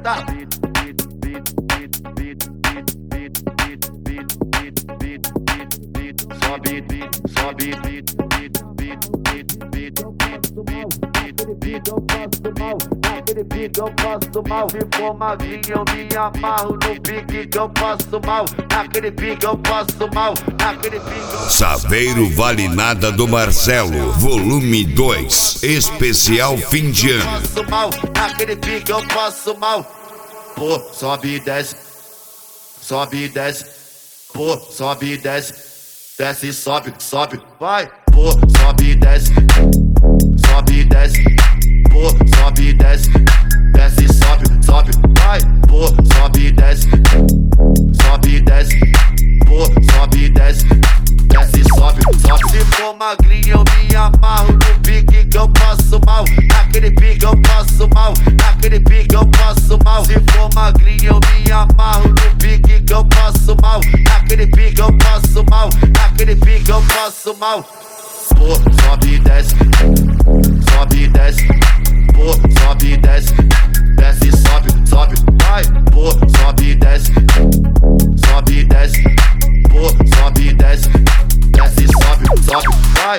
Naquele pique eu passo mal, se for magrinho eu me amarro no pique que eu passo mal. Naquele pique eu passo mal, naquele pique. Saveiro Vale Nada do Marcelo, volume 2, especial fim de ano. Passo mal, naquele pique eu passo mal. Pô, sobe e desce, sobe e desce. Pô, sobe e desce, desce e sobe, sobe, vai. Pô, sobe e desce, sobe e desce. Pô, sobe e desce, desce e sobe, sobe, vai. Pô, sobe e desce, sobe e desce. Pô, sobe e desce, desce e sobe, sobe. Se for magrinho eu me amarro no pique que eu passo mal. Naquele pique eu passo mal, naquele pique eu passo mal. Se for magrinho eu me amarro no pique que eu passo mal. Naquele pique eu passo mal, naquele pique eu passo mal. Pô, sobe e desce, sobe e desce. Pô, sobe e desce, desce e sobe, sobe, vai. Pô, sobe e desce, sobe e desce. Pô, sobe e desce, desce e sobe, sobe, vai.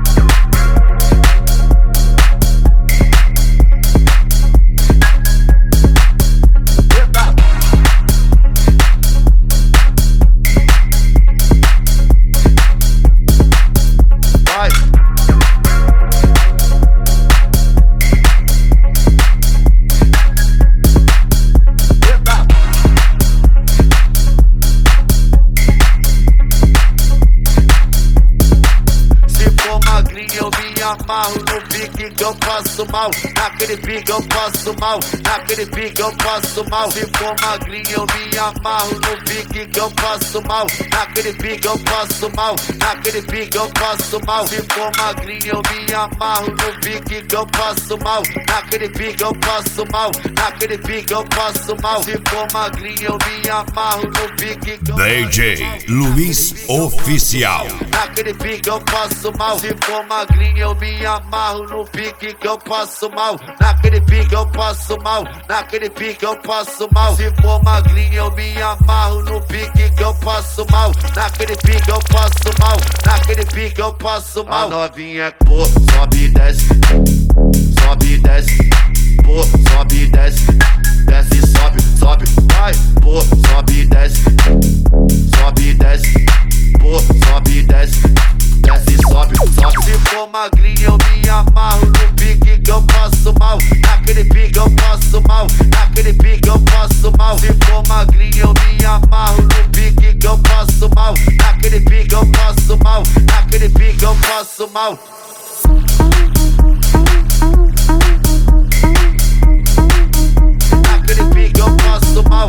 Eu me amarro no pique que eu passo mal. Naquele pique eu passo mal, naquele pique eu passo mal. Se for magrinho eu me amarro no pique que eu passo mal. Naquele pique eu passo mal, naquele pique eu passo mal. Se for magrinho eu me amarro no pique que eu passo mal. Naquele pique eu passo mal, naquele pique eu passo mal. Se for magrinho eu me amarro no pique que eu DJ Luiz Oficial. Naquele pique eu passo mal. Se for magrinho eu me amarro no pique que eu passo mal. Naquele pique eu passo mal, naquele pique eu passo mal. Se for magrinho eu me amarro no pique que eu passo mal. Naquele pique eu passo mal, naquele pique eu passo mal. A novinha pô, sobe e desce, sobe e desce. Pô, sobe e desce, desce e sobe, sobe, vai. Pô, sobe e desce, sobe e desce. Pô, sobe e desce, desce e sobe, sobe. Se for magrinho eu me amarro no pique que eu passo mal. Naquele pique eu passo mal, naquele pique eu passo mal. Se for magrinho eu me amarro no pique que eu passo mal. Naquele pique eu passo mal, naquele pique eu passo mal. Naquele pique eu passo mal.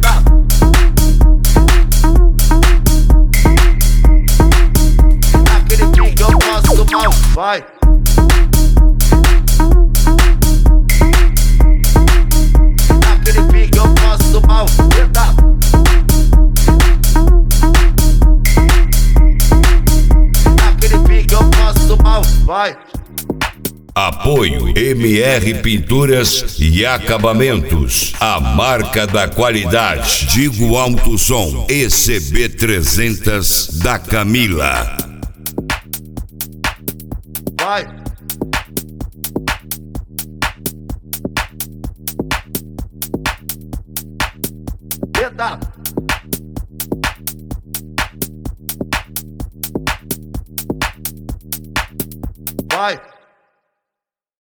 Naquele pique eu passo mal, vai. Naquele pique eu passo mal. Naquele pique eu passo mal, vai. Apoio MR Pinturas e Acabamentos, a marca da qualidade. Digo Alto Som ECB 300 da Camila. Vai. Eita. Vai.